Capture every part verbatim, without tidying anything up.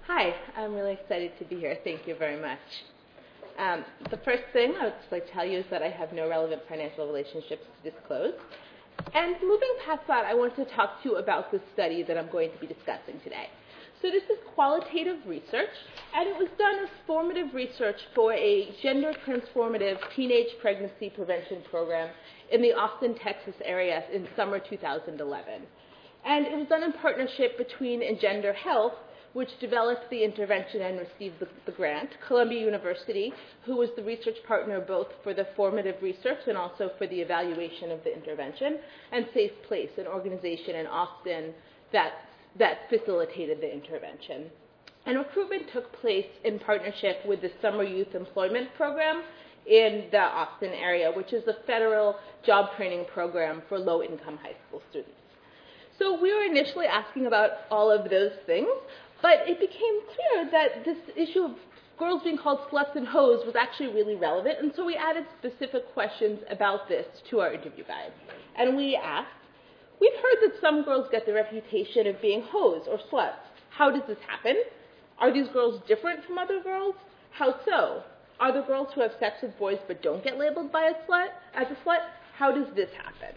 Hi, I'm really excited to be here. Thank you very much. Um, the first thing I would just like to tell you is that I have no relevant financial relationships to disclose. And moving past that, I want to talk to you about the study that I'm going to be discussing today. So this is qualitative research, and it was done as formative research for a gender-transformative teenage pregnancy prevention program in the Austin, Texas area in summer two thousand eleven. And it was done in partnership between Engender Health, which developed the intervention and received the, the grant, Columbia University, who was the research partner both for the formative research and also for the evaluation of the intervention, and Safe Place, an organization in Austin that, that facilitated the intervention. And recruitment took place in partnership with the Summer Youth Employment Program in the Austin area, which is a federal job training program for low-income high school students. So we were initially asking about all of those things, but it became clear that this issue of girls being called sluts and hoes was actually really relevant, and so we added specific questions about this to our interview guide. And we asked, we've heard that some girls get the reputation of being hoes or sluts. How does this happen? Are these girls different from other girls? How so? Are there girls who have sex with boys but don't get labeled by a slut as a slut? How does this happen?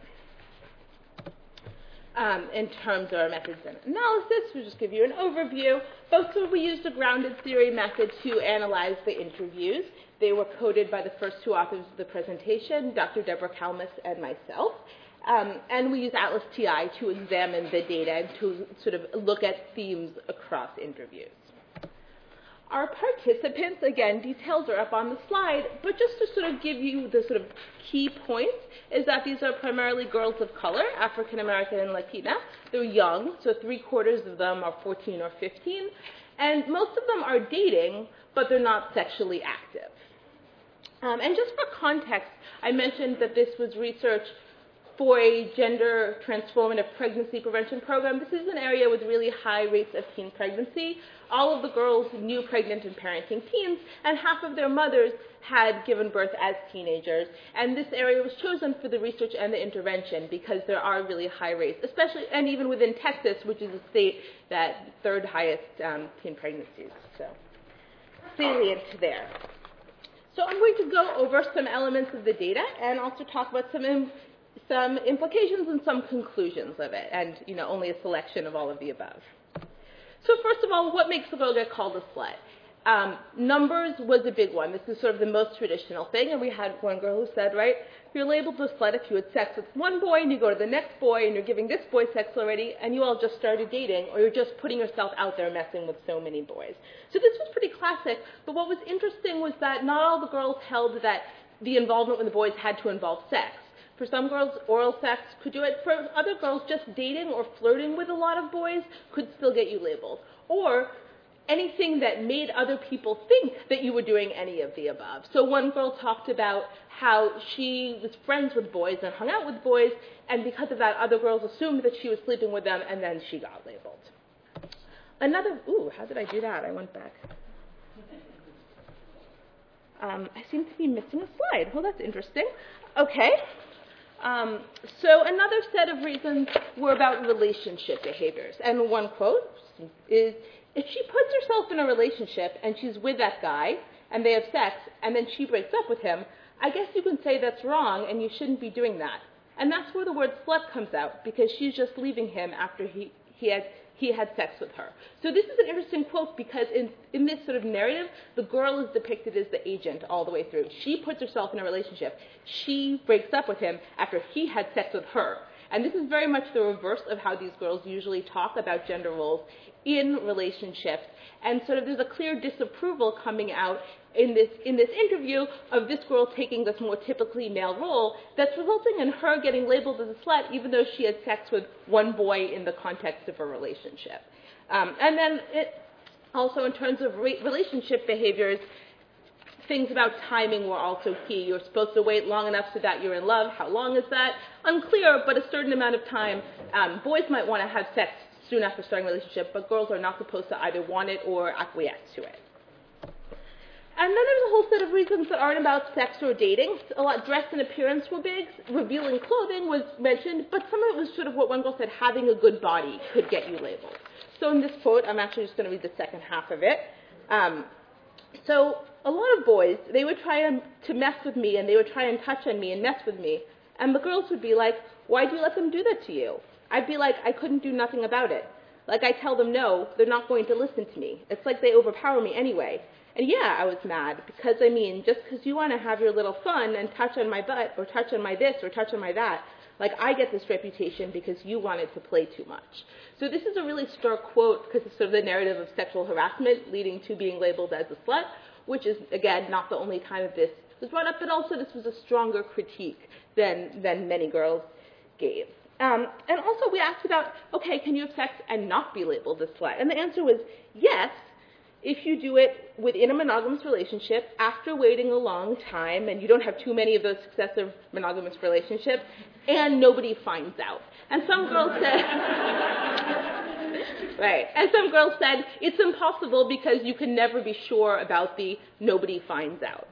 Um, in terms of our methods and analysis, we'll just give you an overview. Both so we used a grounded theory method to analyze the interviews. They were coded by the first two authors of the presentation, Doctor Deborah Kalmus and myself. Um, and we use Atlas T I to examine the data and to sort of look at themes across interviews. Our participants, again, details are up on the slide, but just to sort of give you the sort of key points is that these are primarily girls of color, African American and Latina. They're young, so three quarters of them are fourteen or fifteen, and most of them are dating, but they're not sexually active. Um, and just for context, I mentioned that this was research for a gender transformative pregnancy prevention program. This is an area with really high rates of teen pregnancy. All of the girls knew pregnant and parenting teens, and half of their mothers had given birth as teenagers. And this area was chosen for the research and the intervention because there are really high rates, especially, and even within Texas, which is a state that third highest um, teen pregnancies. So, salient there. So I'm going to go over some elements of the data and also talk about some im- some implications and some conclusions of it, and you know, only a selection of all of the above. So first of all, what makes a girl get called a slut? Um, numbers was a big one. This is sort of the most traditional thing, and we had one girl who said, right, you're labeled a slut if you had sex with one boy and you go to the next boy and you're giving this boy sex already and you all just started dating, or you're just putting yourself out there messing with so many boys. So this was pretty classic, but what was interesting was that not all the girls held that the involvement with the boys had to involve sex. For some girls, oral sex could do it. For other girls, just dating or flirting with a lot of boys could still get you labeled. Or anything that made other people think that you were doing any of the above. So one girl talked about how she was friends with boys and hung out with boys, and because of that, other girls assumed that she was sleeping with them, and then she got labeled. Another, ooh, how did I do that? I went back. Um, I seem to be missing a slide. Well, that's interesting. Okay. Um, so another set of reasons were about relationship behaviors. And one quote is, if she puts herself in a relationship and she's with that guy and they have sex and then she breaks up with him, I guess you can say that's wrong and you shouldn't be doing that. And that's where the word slut comes out, because she's just leaving him after he, he had he had sex with her. So this is an interesting quote because in, in this sort of narrative, the girl is depicted as the agent all the way through. She puts herself in a relationship. She breaks up with him after he had sex with her. And this is very much the reverse of how these girls usually talk about gender roles in relationships. And sort of there's a clear disapproval coming out in this in this interview of this girl taking this more typically male role that's resulting in her getting labeled as a slut even though she had sex with one boy in the context of a relationship. Um, and then it also in terms of re- relationship behaviors, things about timing were also key. You're supposed to wait long enough so that you're in love. How long is that? Unclear, but a certain amount of time. Um, boys might want to have sex soon after starting a relationship, but girls are not supposed to either want it or acquiesce to it. And then there's a whole set of reasons that aren't about sex or dating. A lot dress and appearance were big. Revealing clothing was mentioned, but some of it was sort of what one girl said, having a good body could get you labeled. So in this quote, I'm actually just going to read the second half of it. Um, so a lot of boys, they would try to, to mess with me, and they would try and touch on me and mess with me. And the girls would be like, why do you let them do that to you? I'd be like, I couldn't do nothing about it. Like, I tell them no, they're not going to listen to me. It's like they overpower me anyway. And yeah, I was mad, because, I mean, just because you want to have your little fun and touch on my butt or touch on my this or touch on my that, like, I get this reputation because you wanted to play too much. So this is a really stark quote because it's sort of the narrative of sexual harassment leading to being labeled as a slut, which is, again, not the only time that this was brought up, but also this was a stronger critique than, than many girls gave. Um, and also we asked about, okay, can you have sex and not be labeled a slut? And the answer was yes, if you do it within a monogamous relationship after waiting a long time and you don't have too many of those successive monogamous relationships and nobody finds out. And some girls said, right, and some girls said it's impossible because you can never be sure about the nobody finds out.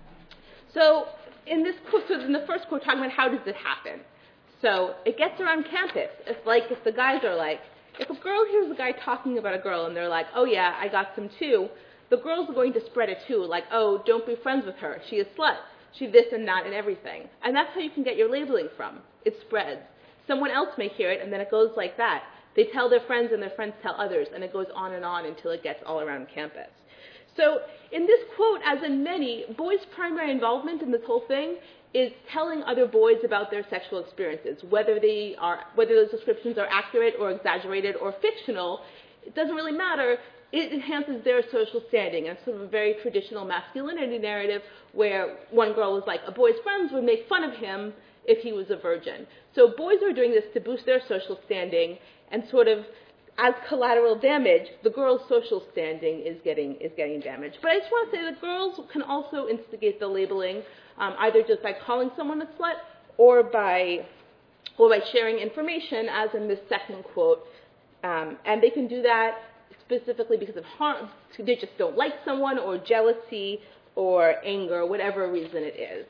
So in this quote, so in the first quote, talking about how does it happen? So it gets around campus. It's like if the guys are like, if a girl hears a guy talking about a girl and they're like, oh yeah, I got some too, the girls are going to spread it too, like, oh, don't be friends with her. She is slut. She this and that and everything. And that's how you can get your labeling from. It spreads. Someone else may hear it and then it goes like that. They tell their friends and their friends tell others, and it goes on and on until it gets all around campus. So in this quote, as in many, boys' primary involvement in this whole thing is telling other boys about their sexual experiences, whether they are, whether those descriptions are accurate or exaggerated or fictional. It doesn't really matter. It enhances their social standing. And it's sort of a very traditional masculinity narrative where one girl was like, a boy's friends would make fun of him if he was a virgin. So boys are doing this to boost their social standing, and sort of as collateral damage, the girls' social standing is getting is getting damaged. But I just want to say that girls can also instigate the labeling, um, either just by calling someone a slut or by or by sharing information, as in this second quote. Um, and they can do that specifically because of harm. They just don't like someone, or jealousy, or anger, whatever reason it is.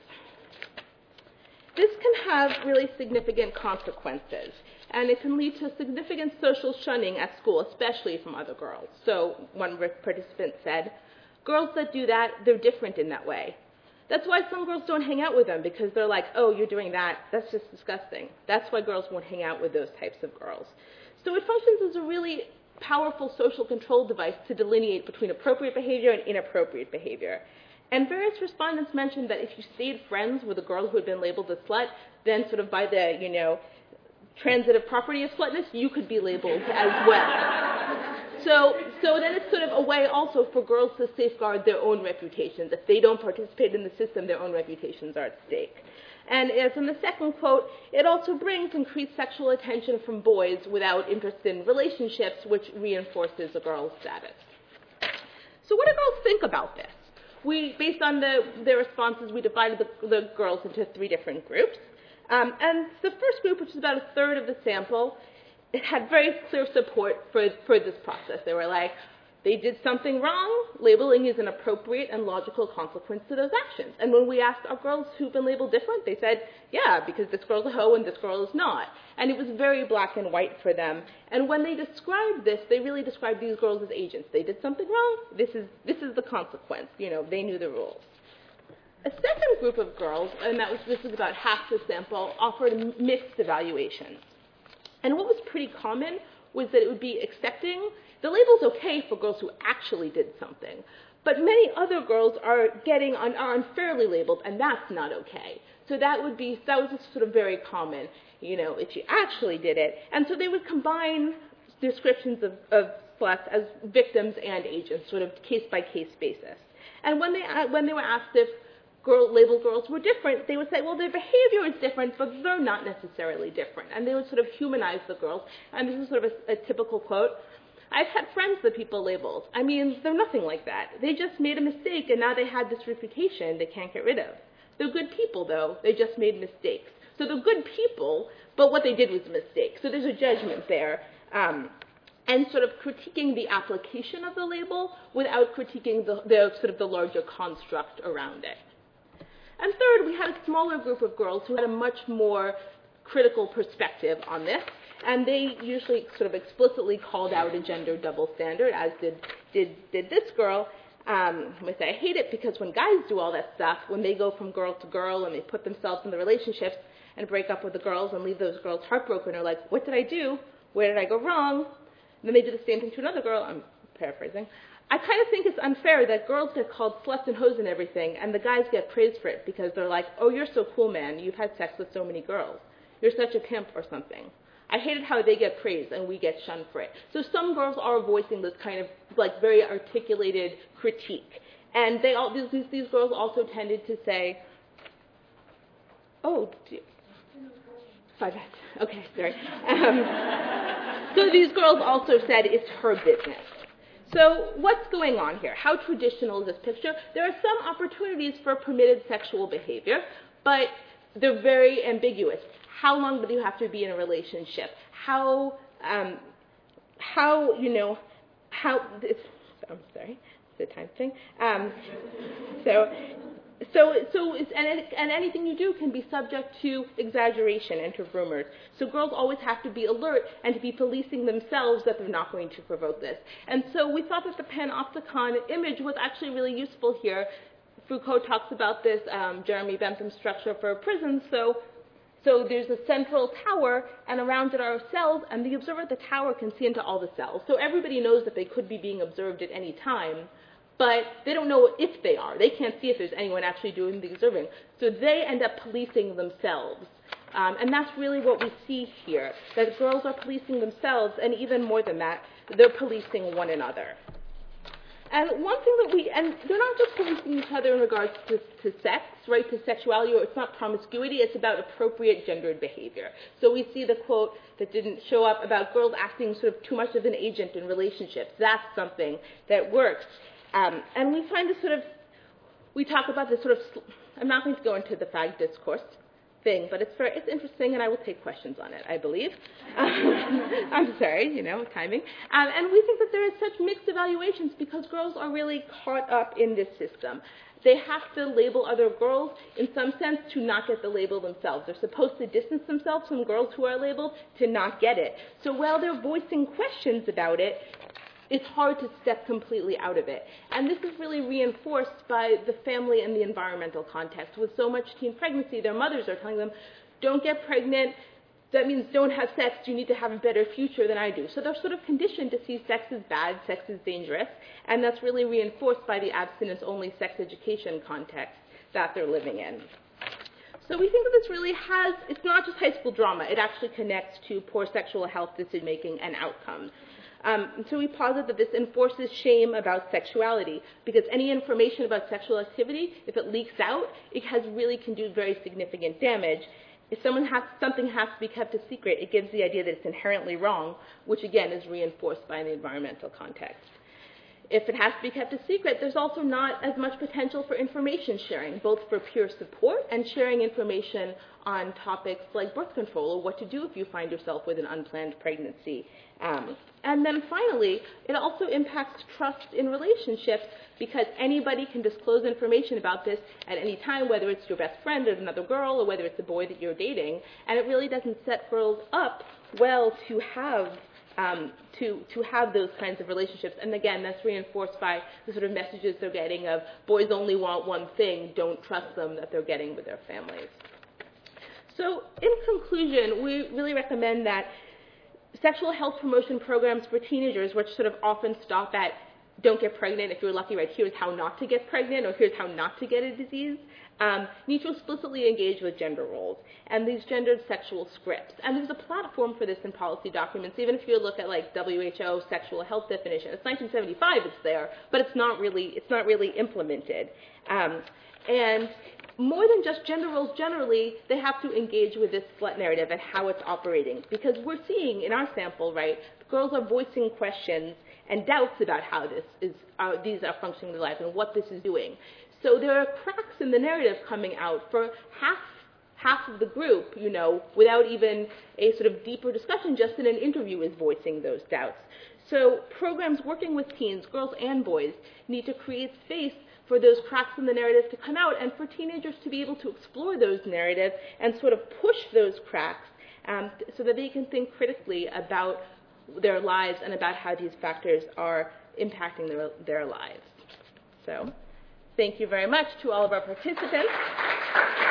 This can have really significant consequences, and it can lead to significant social shunning at school, especially from other girls. So one participant said, girls that do that, they're different in that way. That's why some girls don't hang out with them, because they're like, oh, you're doing that, that's just disgusting. That's why girls won't hang out with those types of girls. So it functions as a really powerful social control device to delineate between appropriate behavior and inappropriate behavior. And various respondents mentioned that if you stayed friends with a girl who had been labeled a slut, then sort of by the, you know, transitive property of slutness, you could be labeled as well. So, so then it's sort of a way also for girls to safeguard their own reputations. If they don't participate in the system, their own reputations are at stake. And as in the second quote, it also brings increased sexual attention from boys without interest in relationships, which reinforces a girl's status. So what do girls think about this? We, based on the, their responses, we divided the, the girls into three different groups. Um, and the first group, which is about a third of the sample, it had very clear support for, for this process. They were like, they did something wrong. Labeling is an appropriate and logical consequence to those actions. And when we asked our girls who've been labeled different, they said, yeah, because this girl's a hoe and this girl is not. And it was very black and white for them. And when they described this, they really described these girls as agents. They did something wrong. This is, this is the consequence. You know, they knew the rules. A second group of girls, and that was, this was about half the sample, offered mixed evaluations. And what was pretty common was that it would be accepting. The label's okay for girls who actually did something, but many other girls are getting un, are unfairly labeled, and that's not okay. So that would be that was just sort of very common, you know, if you actually did it. And so they would combine descriptions of, of sluts as victims and agents, sort of case by case basis. And when they when they were asked if girl labeled girls were different, they would say, well, their behavior is different, but they're not necessarily different. And they would sort of humanize the girls. And this is sort of a, a typical quote. I've had friends that people labeled. I mean, they're nothing like that. They just made a mistake, and now they had this reputation they can't get rid of. They're good people, though. They just made mistakes. So they're good people, but what they did was a mistake. So there's a judgment there. Um, and sort of critiquing the application of the label without critiquing the, the sort of the larger construct around it. And third, we had a smaller group of girls who had a much more critical perspective on this. And they usually sort of explicitly called out a gender double standard, as did, did, did this girl. Um, with I hate it because when guys do all that stuff, when they go from girl to girl and they put themselves in the relationships and break up with the girls and leave those girls heartbroken or like, what did I do? Where did I go wrong? And then they do the same thing to another girl. I'm paraphrasing. I kind of think it's unfair that girls get called sluts and hoes and everything, and the guys get praised for it because they're like, oh, you're so cool, man. You've had sex with so many girls. You're such a pimp or something. I hated how they get praised and we get shunned for it. So some girls are voicing this kind of like very articulated critique. And they all, these, these girls also tended to say, oh, dear. Five minutes. Okay, sorry. Um, so these girls also said it's her business. So what's going on here? How traditional is this picture? There are some opportunities for permitted sexual behavior, but they're very ambiguous. How long do you have to be in a relationship? How, um, how you know, how, it's, I'm sorry, it's a time thing. Um, so, so, so, it's, and, and anything you do can be subject to exaggeration and to rumors. So girls always have to be alert and to be policing themselves that they're not going to provoke this. And so we thought that the panopticon image was actually really useful here. Foucault talks about this, um, Jeremy Bentham's structure for a prison. So, so there's a central tower, and around it are cells, and the observer at the tower can see into all the cells. So everybody knows that they could be being observed at any time, but they don't know if they are. They can't see if there's anyone actually doing the observing. So they end up policing themselves. Um, and that's really what we see here, that girls are policing themselves, and even more than that, they're policing one another. And one thing that we, and they're not just policing each other in regards to, to sex, right, to sexuality, or it's not promiscuity, it's about appropriate gendered behavior. So we see the quote that didn't show up about girls acting sort of too much of an agent in relationships. That's something that works. Um, and we find this sort of, we talk about this sort of, I'm not going to go into the fag discourse thing, but it's very, it's interesting, and I will take questions on it, I believe. Um, I'm sorry, you know, timing. Um, and we think that there is such mixed evaluations because girls are really caught up in this system. They have to label other girls in some sense to not get the label themselves. They're supposed to distance themselves from girls who are labeled to not get it. So while they're voicing questions about it, it's hard to step completely out of it. And this is really reinforced by the family and the environmental context. With so much teen pregnancy, their mothers are telling them, don't get pregnant, that means don't have sex, you need to have a better future than I do. So they're sort of conditioned to see sex as bad, sex as dangerous, and that's really reinforced by the abstinence-only sex education context that they're living in. So we think that this really has, it's not just high school drama, it actually connects to poor sexual health decision-making and outcomes. Um, and so we posit that this enforces shame about sexuality, because any information about sexual activity, if it leaks out, it has really can do very significant damage. If someone has, something has to be kept a secret, it gives the idea that it's inherently wrong, which again is reinforced by the environmental context. If it has to be kept a secret, there's also not as much potential for information sharing, both for peer support and sharing information on topics like birth control or what to do if you find yourself with an unplanned pregnancy. Um, and then finally, it also impacts trust in relationships because anybody can disclose information about this at any time, whether it's your best friend or another girl or whether it's a boy that you're dating, and it really doesn't set girls up well to have Um, to, to have those kinds of relationships. And again, that's reinforced by the sort of messages they're getting of boys only want one thing, don't trust them, that they're getting with their families. So in conclusion, we really recommend that sexual health promotion programs for teenagers, which sort of often stop at don't get pregnant, if you're lucky, right, here's how not to get pregnant, or here's how not to get a disease, um, need to explicitly engage with gender roles and these gendered sexual scripts. And there's a platform for this in policy documents, even if you look at like W H O sexual health definition. It's nineteen seventy-five, it's there, but it's not really, it's not really implemented. Um, and more than just gender roles generally, they have to engage with this slut narrative and how it's operating. Because we're seeing in our sample, right, girls are voicing questions and doubts about how this is, uh, these are functioning in their lives and what this is doing. So there are cracks in the narrative coming out for half, half of the group, you know, without even a sort of deeper discussion, just in an interview is voicing those doubts. So programs working with teens, girls and boys, need to create space for those cracks in the narrative to come out and for teenagers to be able to explore those narratives and sort of push those cracks um, so that they can think critically about their lives and about how these factors are impacting their, their lives. So thank you very much to all of our participants.